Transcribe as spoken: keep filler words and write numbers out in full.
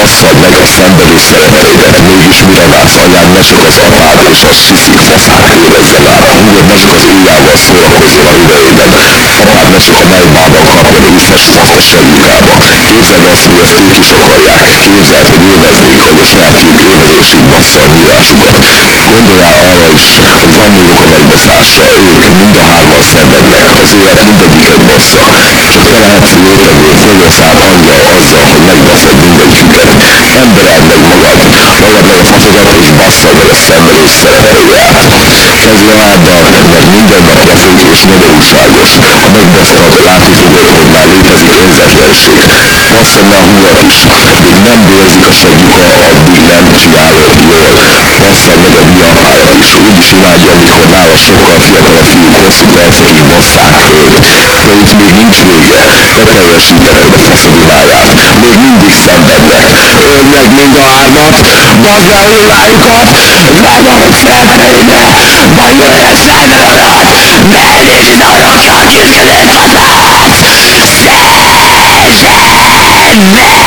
basszad meg a szenvedés szereteteidet, mégis mire vársz? Anyád, ne csak az apád és a sziszik faszát érezze már. Húgod, ne csak az ujjával szórakozzon a hüvelyében. Apád, ne csak a melybában kapjon észes faszos sajukába. Képzeld azt, hogy ezt ők is akarják. Képzeld, hogy élveznék, hogy a saját két évezésig bassza a nyílásukat. Gondoljál arra is, hogy van még oka megbaszásra. Ők mind a hárman szenvednek, az élet mindegyiket bassza. Csak te lehetsz létező földország anyja azzal, hogy megbaszod mindegyiküket. Embereld meg magad, ragad meg a faszodat és basszad meg a szenvedés szereteteidet. Kezdj ráddal, mert minden nap lefők és nyomorúságos. Ha megbasztad, látni fogod, hogy már létezik önzetlenség. Basszad le a húrat is, addig nem bőrzik a segjuka, addig nem csinálod jól. Basszad meg a diapájat is, úgy is imádja, amikor nála sokkal fiatalabb fiúk hosszú percekig basszák őt. De itt még nincs vége, ne teljesítened a faszod imáját. Még mindig szenvednek. Öld meg mind a hármat, bazd le a hullájukat, vedd a szereteidbe, majd jöjjön szenvedőnök, menj és darogja a kiskedőt faszát! Szerzsen meg!